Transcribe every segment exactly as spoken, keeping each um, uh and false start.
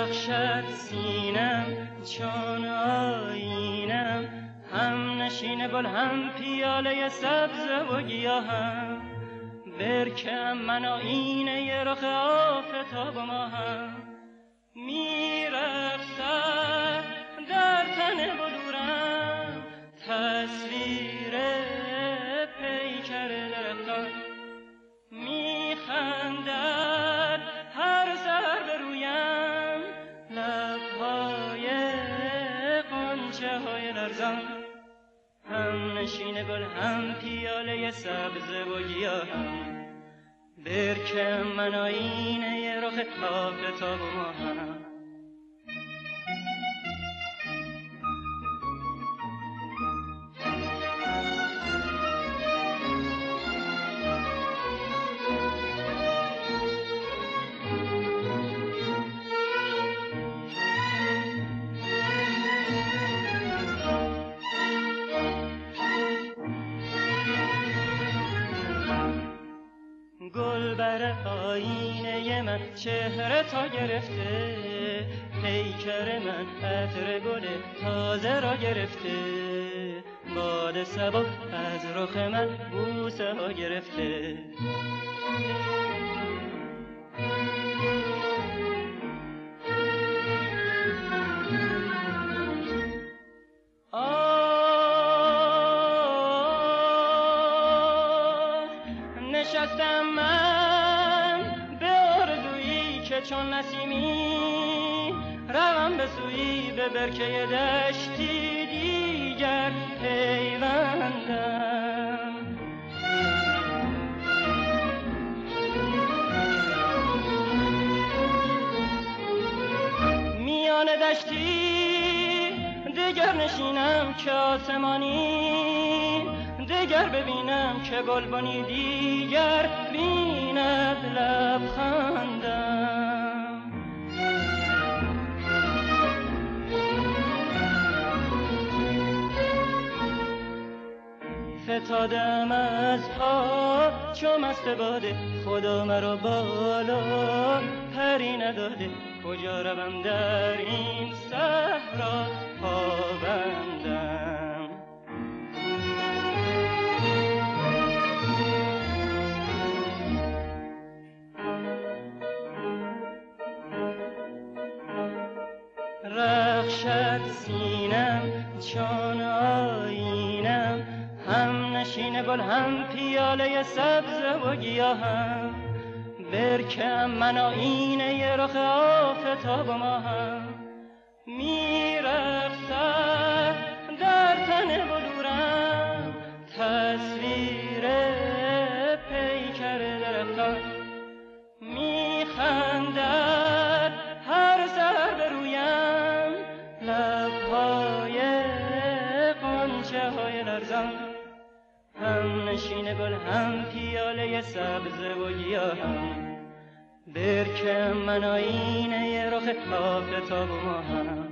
رخشد سینم چون آینم، هم نشین گل هم پیاله سبز و گیاهم، برکم من آینه رخ آفتاب و ماهم، میرقصد در تن بلورم تصویر پیکر درختان، میخندد هر سر به رویم لبهای غنچه های لرزان، هم نشین گل هم پیاله سبز و گیاهم، برکم من آینه رخ آفتاب و ماهم. گل بر آینه من چهره تا گرفته، پیکر من عطر گل تازه را گرفته، باد صبا از رخ من بوسه ها گرفته. نشستم من به آرزویی که چون نسیمی، روم به سوی به برکه دشتی دیگر پیوندم. میان دشتی دیگر نشینم که آسمانی، دیگر ببینم که گلبنی دیگر بیند لبخندم. فتادم از پا چو مست باده، خدا مرا بالا پری نداده، کجا روم در این صحرا پابندم. رخشد سینم چون آینم، هم نشین گل هم پیاله سبز و گیاهم، برکم من آینه رخ آفتاب و ماهم، میرقصد در تن بلورم تصویر پیکر درختان، میخندد هر سر به رویم لبهای غنچه های لرزان، هم نشین گل هم پیاله سبز و گیاهم، برکم من آینه رخ آفتاب و ماهم.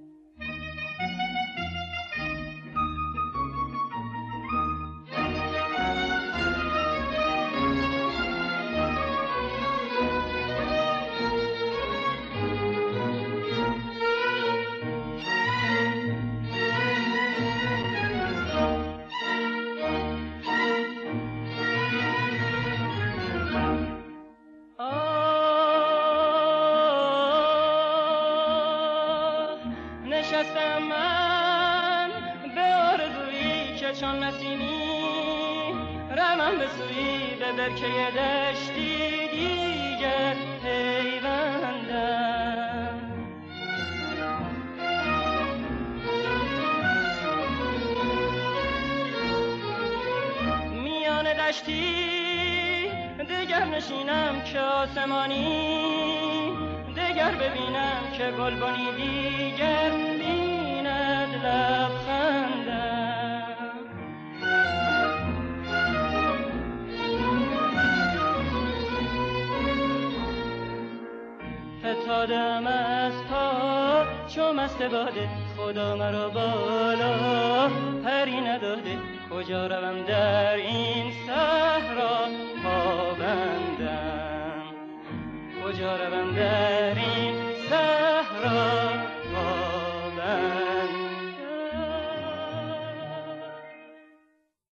نشستم من به آرزویی که چون نسیمی، روم به سوی به برکه دشتی دیگر پیوندم. میان دشتی دیگر نشینم که آسمانی، دیگر ببینم که گلبنی دیگر بیند لبخندم. فتادم از پا چو مست باده، خدا مرا بالا پری نداده، کجا روم در این سر